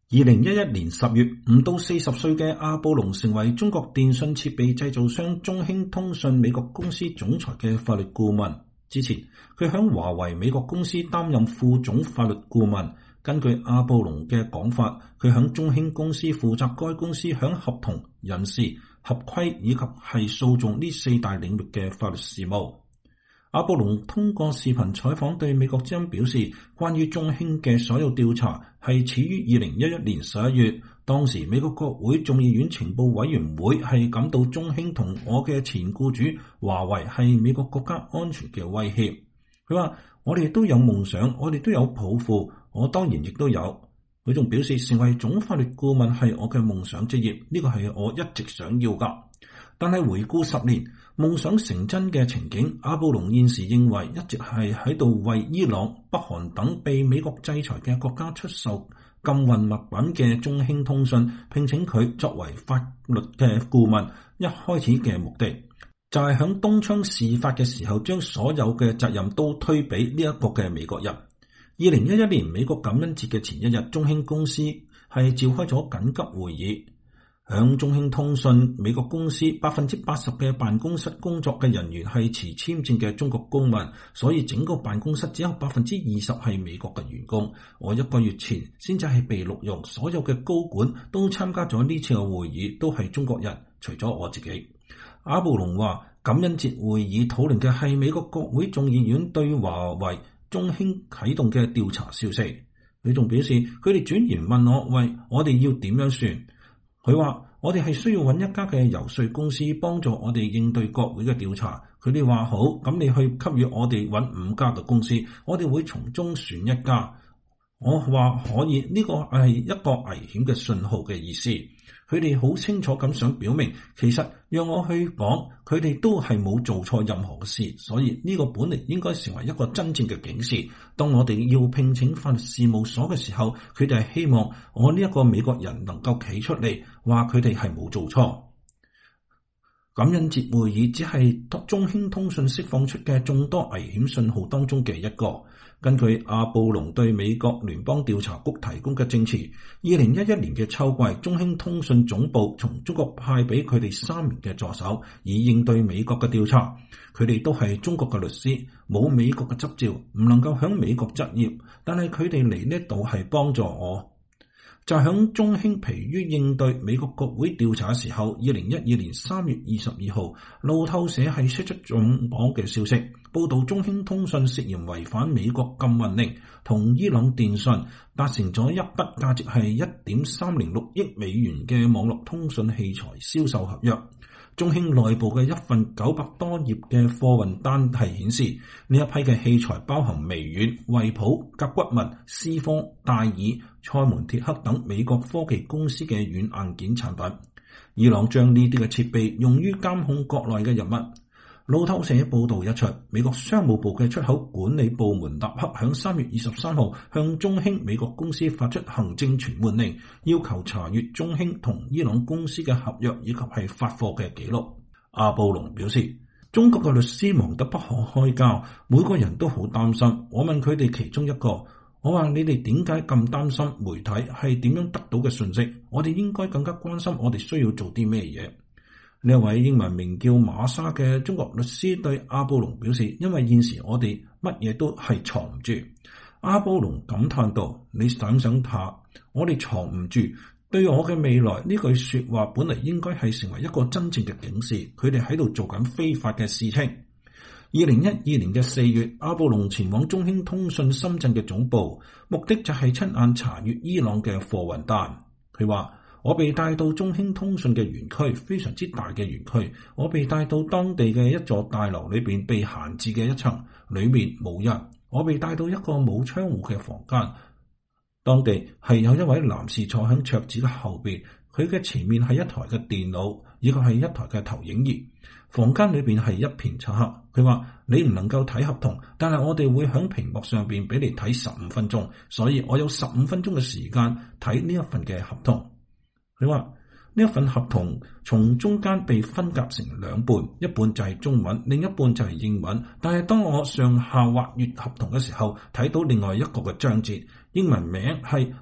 2011年10月，5到40歲嘅阿布隆成為中國電信設備製造商中興通訊美國公司總裁嘅法律顧問。之前，佢響華為美國公司擔任副總法律顧問。根據阿布隆嘅講法，佢響中興公司負責該公司響合同、人事、合規以及係訴訟呢4大領域嘅法律事務。阿布隆通過視頻採訪對美國之音表示，關於中興嘅所有調查係始於2011年11月，當時美國國會眾議院情報委員會係感到中興同我嘅前僱主華為係美國國家安全嘅威脅。佢話：我哋都有夢想，我哋都有抱負，我當然亦都有。佢仲表示，成為總法律顧問係我嘅夢想職業，呢個係我一直想要㗎。但係回顧10年，夢想成真嘅情景，阿布隆現時認為一直係喺度為伊朗、北韓等被美國制裁嘅國家出售禁運物品嘅中興通訊聘請佢作為法律嘅顧問，一開始嘅目的就係響東窗事發嘅時候將所有嘅責任都推俾呢一個嘅美國人。2011年美國感恩節嘅前一日，中興公司係召開咗緊急會議。響中興通訊美國公司80%嘅辦公室工作嘅人員係持簽證嘅中國公民，所以整個辦公室只有20%係美國嘅員工。我1個月前先至係被錄用，所有嘅高管都參加咗呢次嘅會議，都係中國人，除咗我自己。阿布隆話，感恩節會議討論嘅係美國國會眾議院對華為、中興啟動嘅調查消息。佢仲表示，佢哋轉言問我：喂，我哋要點樣算？佢話：我哋係需要揾一家嘅遊說公司幫助我哋應對國會嘅調查。佢哋話好，咁你去給予我哋揾5家嘅公司，我哋會從中選一家。我話可以，呢個係一個危險嘅信號嘅意思。佢哋好清楚咁想表明，其實讓我去講，佢哋都係冇做錯任何嘅事，所以呢個本嚟應該成為一個真正嘅警示。當我哋要聘請法律事務所嘅時候，佢哋係希望我呢一個美國人能夠企出嚟，話佢哋係冇做錯。感恩節會議只係中興通訊釋放出嘅眾多危險信號當中嘅一個。根據阿布隆對美國聯邦調查局提供嘅證詞，2011年嘅秋季，中興通訊總部從中國派俾佢哋3名嘅助手，以應對美國嘅調查。佢哋都係中國嘅律師，冇美國嘅執照，唔能夠響美國執業，但係佢哋嚟呢度係幫助我。就響中興疲於應對美國國會調查嘅時候，2012年3月22號，路透社係釋出重磅嘅消息，報道中興通訊涉嫌違反美國禁運令，同伊朗電信達成咗一筆價值係1.306億美元嘅網絡通訊器材銷售合約。中興內部嘅一份900多頁嘅貨運單係顯示，呢一批嘅器材包含微軟、惠普、甲骨文、思科、戴爾、賽門鐵克等美國科技公司嘅軟硬件產品。伊朗將呢啲嘅設備用於監控國內嘅人物。路透社報道一出，美國商務部嘅出口管理部門立刻響3月23號向中興美國公司發出行政傳喚令，要求查閱中興同伊朗公司嘅合約以及係發貨嘅記錄。阿布隆表示，中國嘅律師忙得不可開交，每個人都好擔心。我問佢哋其中一個，我話你哋點解咁擔心媒體係點樣得到嘅信息？我哋應該更加關心我哋需要做啲咩嘢。呢一位英文名叫馬莎嘅中國律師對阿布隆表示，因為現時我哋乜嘢都係藏唔住。阿布隆感嘆道：你想想下，我哋藏唔住，對我嘅未來呢句說話本嚟應該係成為一個真正嘅警示，佢哋喺度做緊非法嘅事情。2012年嘅4月，阿布隆前往中興通訊深圳嘅總部，目的就係親眼查閱伊朗嘅貨運單。佢話：我被帶到中興通訊嘅園區，非常之大嘅園區。我被帶到當地嘅一座大樓裏邊被閒置嘅一層，裏面冇人。我被帶到一個冇窗戶嘅房間，當地係有一位男士坐喺桌子嘅後邊，佢嘅前面係一台嘅電腦，以及係一台嘅投影儀。房間裏邊係一片漆黑。佢話：你唔能夠睇合同，但係我哋會喺屏幕上邊俾你睇15分鐘，所以我有15分鐘嘅時間睇呢一份嘅合同。佢話呢一份合同從中間被分隔成2半，一半就係中文，另一半就係英文。但係當我上下滑閱合同嘅時候，睇到另外一個嘅章節，英文名係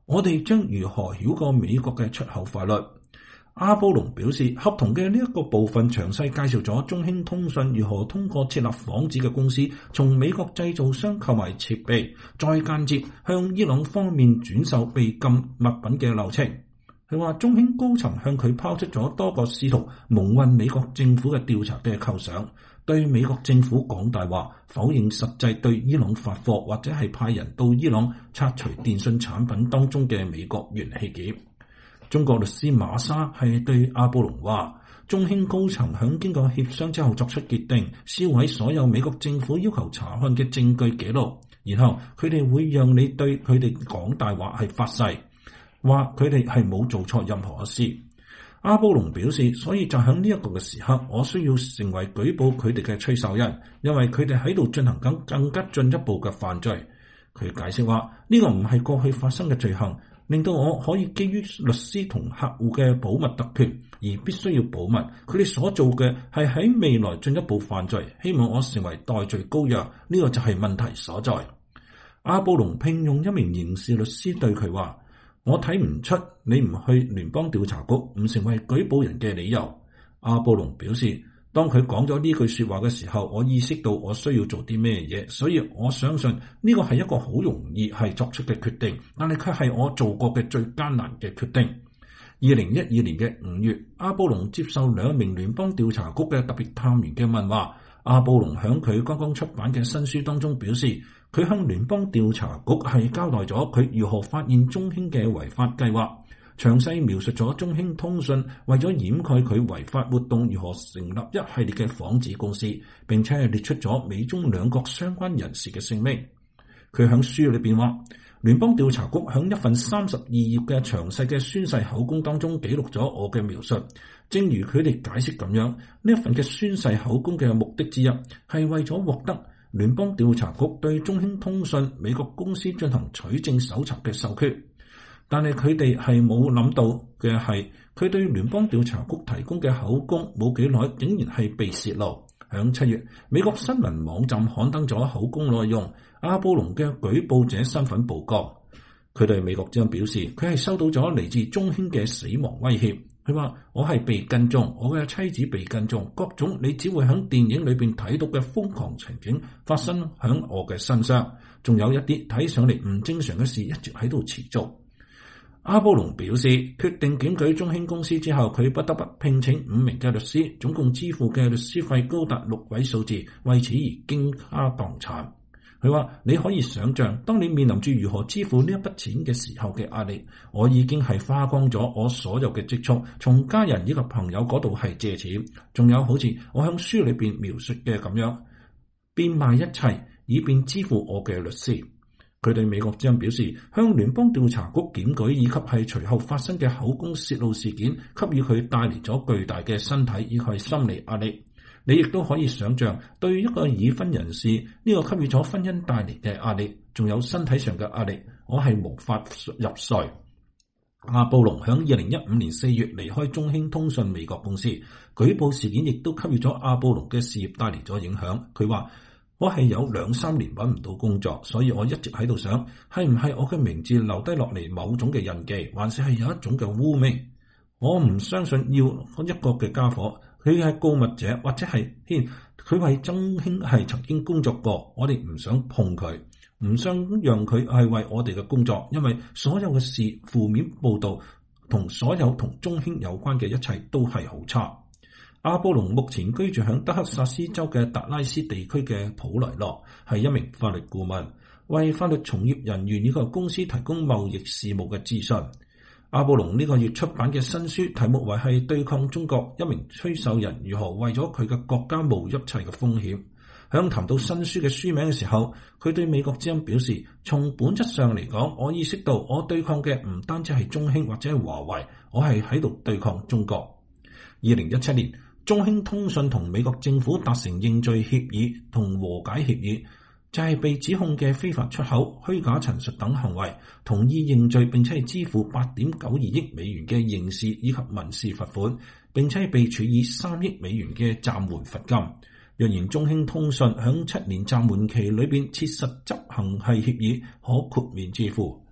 我哋將如何繞過美國嘅出口法律？阿布隆表示，合同嘅呢一個部分詳細介紹咗中興通訊如何通過設立幌子嘅公司，從美國製造商購買設備，再間接向伊朗方面轉售被禁物品嘅流程。佢話中興高層向佢拋出咗多個試圖蒙混美國政府嘅調查嘅構想，對美國政府講大話，否認實際對伊朗發貨或者係派人到伊朗拆除電信產品當中嘅美國元器件。中國律師馬沙係對阿布隆話，中興高層響經過協商之後作出決定，銷毀所有美國政府要求查看嘅證據記錄，然後佢哋會讓你對佢哋講大話係發誓，話佢哋係冇做錯任何事。阿布隆表示，所以就喺呢一個嘅時刻，我需要成為舉報佢哋嘅吹哨人，因為佢哋喺度進行緊更加進一步嘅犯罪。佢解釋話，呢個唔係過去發生嘅罪行，令到我可以基於律師同客戶嘅保密特權而必須要保密。佢哋所做嘅係喺未來進一步犯罪，希望我成為代罪羔羊，呢個就係問題所在。阿布隆聘用一名刑事律師對佢話，我睇唔出你唔去聯邦調查局唔成為舉報人嘅理由。阿布隆表示，當佢講咗呢句說話嘅時候，我意識到我需要做啲咩嘢，所以我相信呢個係一個好容易係作出嘅決定，但係卻係我做過嘅最艱難嘅決定。2012年嘅5月，阿布隆接受2名聯邦調查局嘅特別探員嘅問話。阿布隆響佢剛剛出版嘅新書當中表示，佢向聯邦調查局係交代咗佢如何發現中興嘅違法計劃，詳細描述咗中興通訊為咗掩蓋佢違法活動如何成立一系列嘅幌子公司，並且係列出咗美中兩國相關人士嘅姓名。佢響書裏邊話，聯邦調查局響一份32頁嘅詳細嘅宣誓口供當中記錄咗我嘅描述，正如佢哋解釋咁樣，呢一份嘅宣誓口供嘅目的之一係為咗獲得聯邦調查局對中興通訊美國公司進行取證搜查嘅授權。但係佢哋係冇諗到嘅係，佢對聯邦調查局提供嘅口供冇幾耐，竟然係被洩露。響7月，美國新聞網站刊登咗口供內容，阿布隆嘅舉報者身份報告。佢對美國之音表示，佢係收到咗嚟自中興嘅死亡威脅。佢話，我係被跟蹤，我嘅妻子被跟蹤，各種你只會響電影裏邊睇到嘅瘋狂情景發生響我嘅身上，仲有一啲睇上嚟唔正常嘅事一直喺度持續。阿布隆表示，決定檢舉中興公司之後，佢不得不聘請5名嘅律師，總共支付嘅律師費高達6位數字，為此而傾家蕩產。佢話，你可以想象，當你面臨住如何支付呢一筆錢嘅時候嘅壓力。我已經係花光咗我所有嘅積蓄，從家人以及朋友嗰度係借錢，仲有好似我向書裏邊描述嘅咁樣，變賣一切以便支付我嘅律師。佢對美國之音表示，向聯邦調查局檢舉以及係隨後發生嘅口供洩露事件，給予佢帶嚟咗巨大嘅身體以及心理壓力。你亦都可以想象，對於一個已婚人士，呢個給予咗婚姻帶嚟嘅壓力，仲有身體上嘅壓力，我係無法入睡。阿布隆響2015年4月離開中興通訊美國公司，舉報事件亦都給予咗阿布隆嘅事業帶嚟咗影響。佢話，我係有2-3年揾唔到工作，所以我一直喺度想，係唔係我嘅名字留低落嚟某種嘅印記，還是係有一種嘅污名？我唔相信要一個嘅家伙，佢係告密者或者係佢為中興係曾經工作過，我哋唔想碰佢，唔想讓佢係為我哋嘅工作，因為所有嘅事負面報道同所有同中興有關嘅一切都係好差。阿布隆目前居住喺德克薩斯州嘅達拉斯地區嘅普萊諾，係一名法律顧問，為法律從業人員呢個公司提供貿易事務嘅資訊。阿布隆呢個月出版嘅新書題目為係對抗中國，一名吹哨人如何為咗佢嘅國家冒一切嘅風險。響談到新書嘅書名嘅時候，佢對美國之音表示，從本質上嚟講，我意識到我對抗嘅唔單止係中興或者係華為，我係喺度對抗中國。2017年，中興通訊同美國政府達成認罪協議同和解協議，就係被指控嘅非法出口、虛假陳述等行為，同意認罪，並且係支付8.92億美元嘅刑事以及民事罰款，並且係被處以3億美元嘅暫緩罰金。若然中興通訊響7年暫緩期裏邊切實執行係協議，可豁免支付。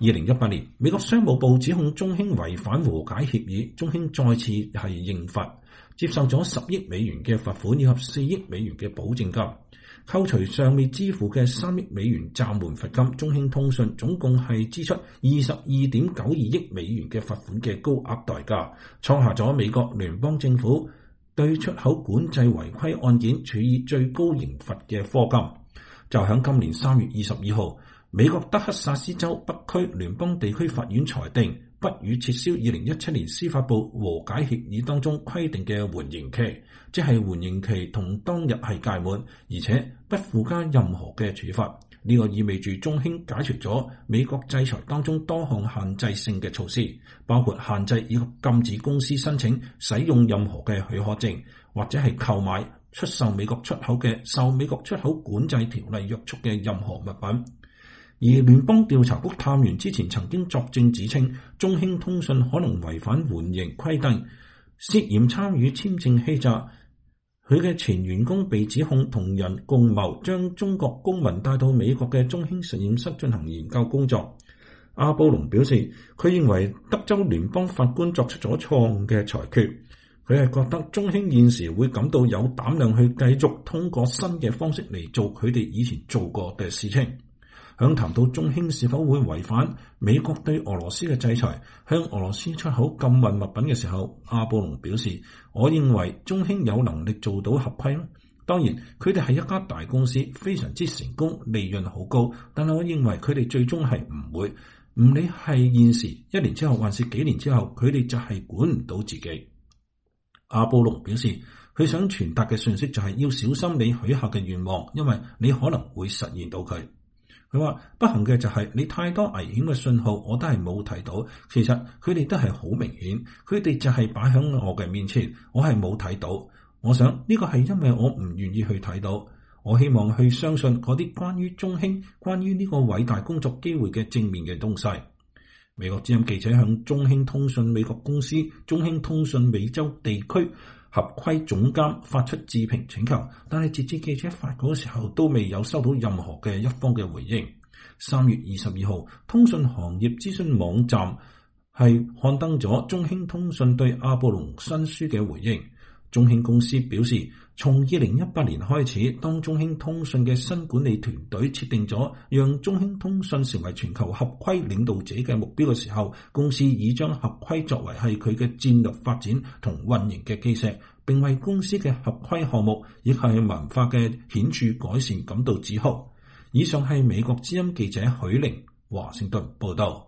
2018年，美國商務部指控中興違反和解協議，中興再次係認罰，接受咗10億美元嘅罰款以及4億美元嘅保證金。扣除尚未支付嘅3億美元暫緩罰金，中興通訊總共係支出22.92億美元嘅罰款嘅高額代價，創下咗美國聯邦政府對出口管制違規案件處以最高刑罰嘅科金。就喺今年3月22號，美國德克薩斯州北區聯邦地區法院裁定不予撤銷2017年司法部和解協議當中規定嘅緩刑期，即係緩刑期同當日係屆滿，而且不附加任何嘅處罰。呢個意味住中興解除咗美國制裁當中多項限制性嘅措施，包括限制以及禁止公司申請使用任何嘅許可證，或者係購買、出售美國出口嘅受美國出口管制條例約束嘅任何物品。而聯邦調查局探員之前曾經作證指稱，中興通訊可能違反緩刑規定，涉嫌參與簽證欺詐。佢嘅前員工被指控同人共謀將中國公民帶到美國嘅中興實驗室進行研究工作。阿布隆表示，佢認為德州聯邦法官作出咗錯誤嘅裁決。佢係覺得中興現時會感到有膽量去繼續通過新嘅方式嚟做佢哋以前做過嘅事情。響談到中興是否會違反美國對俄羅斯嘅制裁，向俄羅斯出口禁運物品嘅時候，阿布隆表示，我認為中興有能力做到合規。當然，佢哋係一家大公司，非常之成功，利潤好高，但係我認為佢哋最終係唔會，唔理係現時、1年之後還是幾年之後，佢哋就係管唔到自己。阿布隆表示，佢想傳達嘅訊息就係要小心你許下嘅願望，因為你可能會實現到佢。佢話不幸嘅就係你太多危險嘅信號我都係冇睇到，其實佢哋都係好明顯，佢哋就係擺喺我嘅面前，我係冇睇到。我想呢個係因為我唔願意去睇到，我希望去相信嗰啲關於中興、關於呢個偉大工作機會嘅正面嘅東西。美國之音記者向中興通訊美國公司中興通訊美洲地區合規總監發出置評請求，但係截至記者發稿嘅時候都未有收到任何嘅一方嘅回應。3月22號，通訊行業諮詢網站係刊登咗中興通訊對阿布隆新書嘅回應。中興公司表示，從2018年開始，當中興通訊嘅新管理團隊設定咗讓中興通訊成為全球合規領導者嘅目標嘅時候，公司已將合規作為係佢嘅戰略發展同運營嘅基石，並為公司嘅合規項目亦係文化嘅顯著改善感到自豪。以上係美國之音記者許玲華盛頓報道。